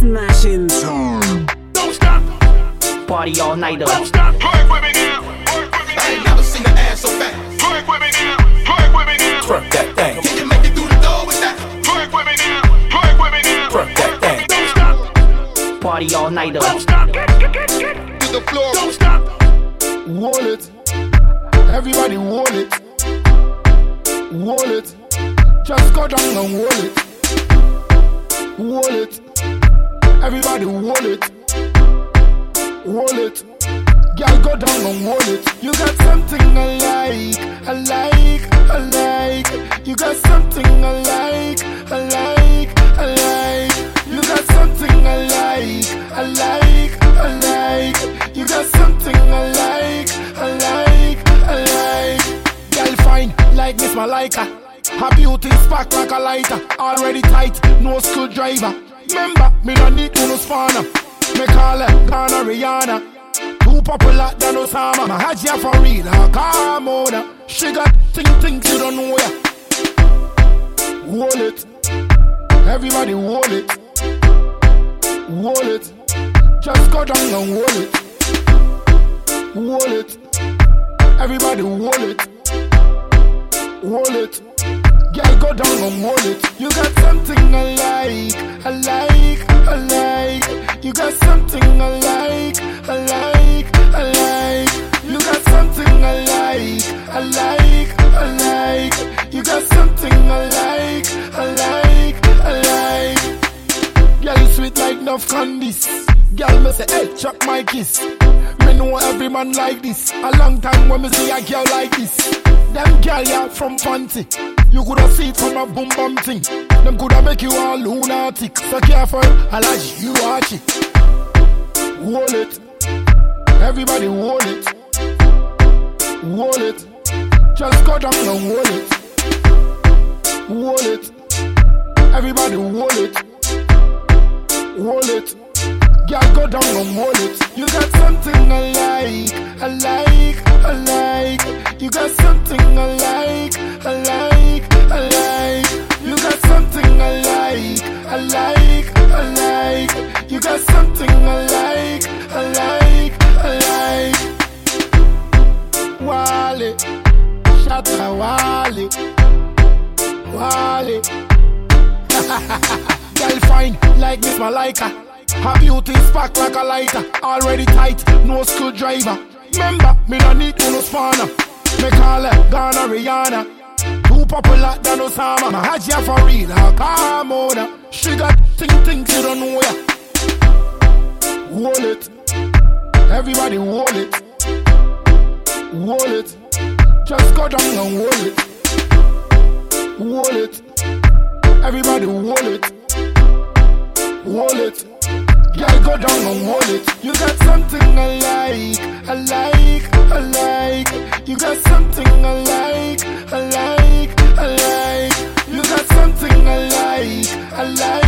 Smashing song. Don't stop. Party all nighter. Don't stop. Twerk with me now. I ain't never seen an ass so fat. Twerk with me now. Twerk with me now. Twerk that thing. Can you make it through the door with that? Twerk with me now. Twerk with me now. Twerk that thing. Don't stop. Party all nighter. Don't stop. Get To the floor. Don't stop. Wall it. Everybody wall it. Wall it. Just go down and wall it. Wall it. Everybody wall it. Wall it. Girl, go down and wall it. You got something I like. I like. I like. You got something I like. I like. I like. You got something I like. I like. I like. You got something I like. I like. I like. Girl fine like Miss Malika. Her beauty spark like a lighter. Already tight, no screwdriver. Remember, me no need to no spanner. Me call her Ghana Rihanna. Too popular than Osama. My Hajia for real, come on. She got things you don't know ya. Wall it. Everybody wall it. Wall it. Just go down and wall it. Wall it. Everybody wall it. Wall it. Girl, go down and wall it. You got something I like. I like. I like. You got something I like. I like. I like. You got something I like. I like. I like. You got something I like. I like. I like. Girl, you sweet like enough candies. Girl, me say, hey, chop my kiss. Me know every man like this. A long time when me see a girl like this. Them girl ya from fancy. You coulda see it from a boom bum thing. Them coulda make you all lunatic. So careful, Alaji, you watch it. Wall it. Everybody wall it. Wall it. Just go down and wall it. Wall it. Everybody wall it. Wall it. Girl, go down and wall it. You got something I like. I like. I like. You got something I like. I like. I like. You got something I like. I like. I like. You got something I like. I like. I like. Wale. Shatta Wale. Wale. Girl fine like Miss Malika. Her beauty spark like a lighter. Already tight, no screwdriver. Remember, me no need to no spanner. Me call her Ghana Rihanna. Too popular than Osama. My Hajia for real, come on. She got things you don't know ya. Wall it. Everybody wall it. Wall it. Just go down and wall it. Wall it. Everybody wall it. Wall it. Girl, go down and wall it. You got something I like. I like. I like. You got something I like. I like. I like. You got something I like. I like.